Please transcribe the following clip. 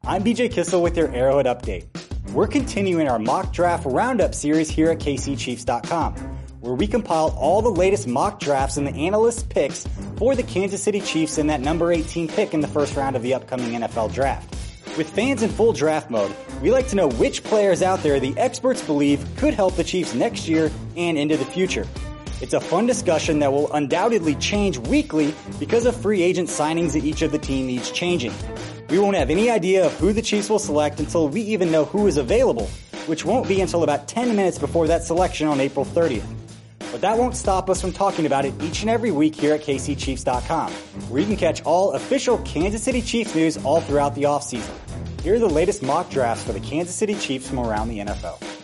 I'm BJ Kissel with your Arrowhead Update. We're continuing our mock draft roundup series here at KCChiefs.com, where we compile all the latest mock drafts and the analysts' picks for the Kansas City Chiefs in that number 18 pick in the first round of the upcoming NFL draft. With fans in full draft mode, we like to know which players out there the experts believe could help the Chiefs next year and into the future. It's a fun discussion that will undoubtedly change weekly because of free agent signings that each of the team needs changing. We won't have any idea of who the Chiefs will select until we even know who is available, which won't be until about 10 minutes before that selection on April 30th. But that won't stop us from talking about it each and every week here at KCChiefs.com, where you can catch all official Kansas City Chiefs news all throughout the offseason. Here are the latest mock drafts for the Kansas City Chiefs from around the NFL.